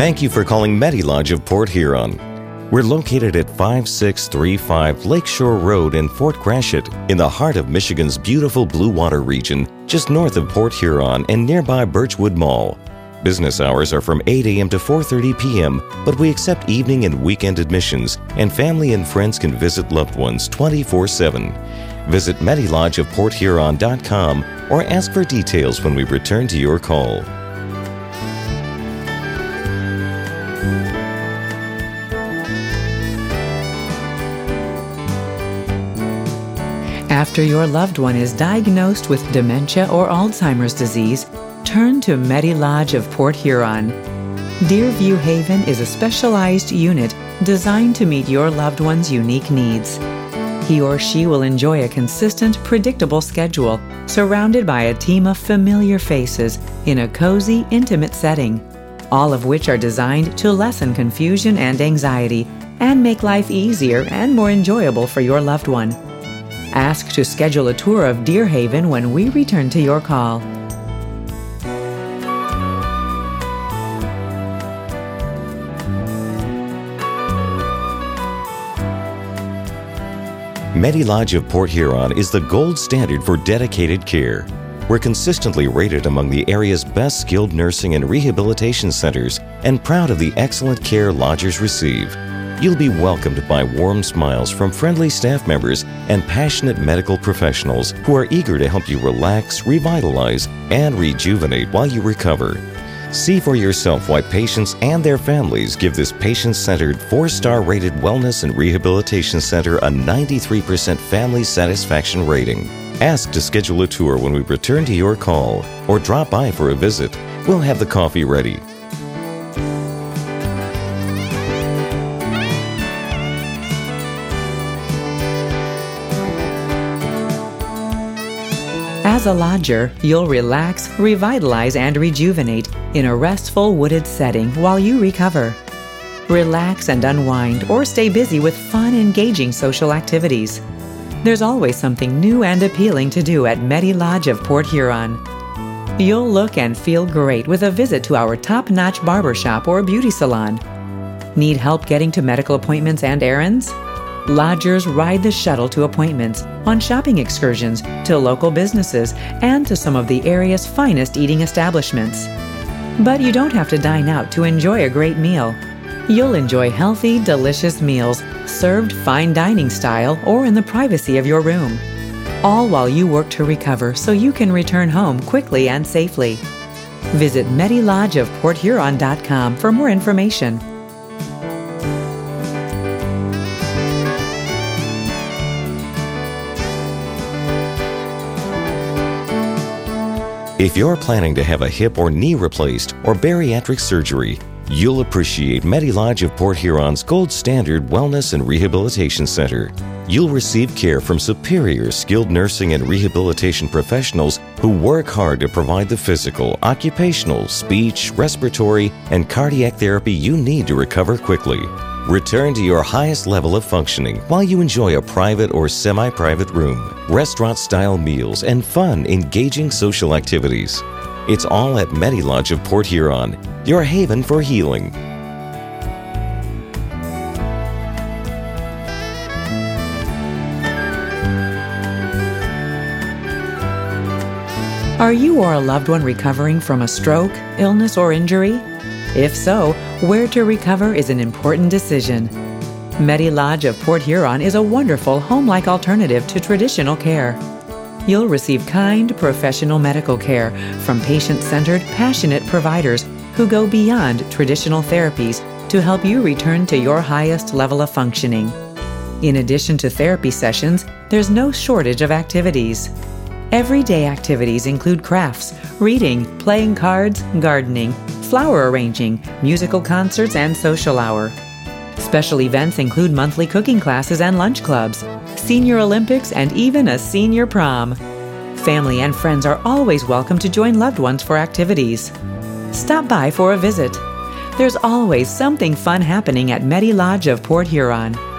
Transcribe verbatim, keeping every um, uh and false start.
Thank you for calling Medilodge of Port Huron. We're located at five six three five Lakeshore Road in Fort Gratiot, in the heart of Michigan's beautiful Blue Water region, just north of Port Huron and nearby Birchwood Mall. Business hours are from eight a.m. to four thirty p.m., but we accept evening and weekend admissions, and family and friends can visit loved ones twenty-four seven. Visit Medilodge of Port Huron dot com or ask for details when we return to your call. After your loved one is diagnosed with dementia or Alzheimer's disease, turn to Medilodge of Port Huron. Deerview Haven is a specialized unit designed to meet your loved one's unique needs. He or she will enjoy a consistent, predictable schedule, surrounded by a team of familiar faces in a cozy, intimate setting, all of which are designed to lessen confusion and anxiety and make life easier and more enjoyable for your loved one. Ask to schedule a tour of Deer Haven when we return to your call. Medilodge of Port Huron is the gold standard for dedicated care. We're consistently rated among the area's best skilled nursing and rehabilitation centers and proud of the excellent care lodgers receive. You'll be welcomed by warm smiles from friendly staff members and passionate medical professionals who are eager to help you relax, revitalize, and rejuvenate while you recover. See for yourself why patients and their families give this patient-centered, four-star rated wellness and rehabilitation center a ninety-three percent family satisfaction rating. Ask to schedule a tour when we return to your call, or drop by for a visit. We'll have the coffee ready. As a lodger, you'll relax, revitalize, and rejuvenate in a restful wooded setting while you recover. Relax and unwind or stay busy with fun, engaging social activities. There's always something new and appealing to do at Medilodge of Port Huron. You'll look and feel great with a visit to our top-notch barbershop or beauty salon. Need help getting to medical appointments and errands? Lodgers ride the shuttle to appointments, on shopping excursions, to local businesses, and to some of the area's finest eating establishments. But you don't have to dine out to enjoy a great meal. You'll enjoy healthy, delicious meals, served fine dining style or in the privacy of your room. All while you work to recover so you can return home quickly and safely. Visit Medilodge of Port Huron dot com for more information. If you're planning to have a hip or knee replaced or bariatric surgery, you'll appreciate Medilodge of Port Huron's gold standard wellness and rehabilitation center. You'll receive care from superior skilled nursing and rehabilitation professionals who work hard to provide the physical, occupational, speech, respiratory, and cardiac therapy you need to recover quickly. Return to your highest level of functioning while you enjoy a private or semi-private room, restaurant-style meals, and fun, engaging social activities. It's all at Medilodge of Port Huron, your haven for healing. Are you or a loved one recovering from a stroke, illness, or injury? If so, where to recover is an important decision. Medilodge of Port Huron is a wonderful home-like alternative to traditional care. You'll receive kind, professional medical care from patient-centered, passionate providers who go beyond traditional therapies to help you return to your highest level of functioning. In addition to therapy sessions, there's no shortage of activities. Everyday activities include crafts, reading, playing cards, gardening, flower arranging, musical concerts, and social hour. Special events include monthly cooking classes and lunch clubs, senior Olympics, and even a senior prom. Family and friends are always welcome to join loved ones for activities. Stop by for a visit. There's always something fun happening at Medilodge of Port Huron.